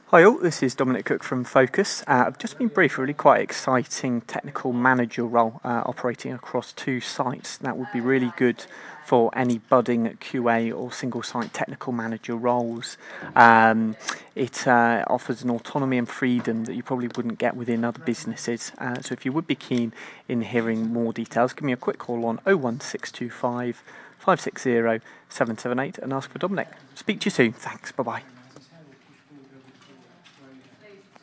Hi all, this is Dominic Cook from Focus. I've just been briefed a really quite exciting technical manager role operating across 2 sites. That would be really good for any budding QA or single site technical manager roles. It offers an autonomy and freedom that you probably wouldn't get within other businesses. So if you would be keen in hearing more details, give me a quick call on 01625 560 778 and ask for Dominic. Speak to you soon. Thanks. Bye bye.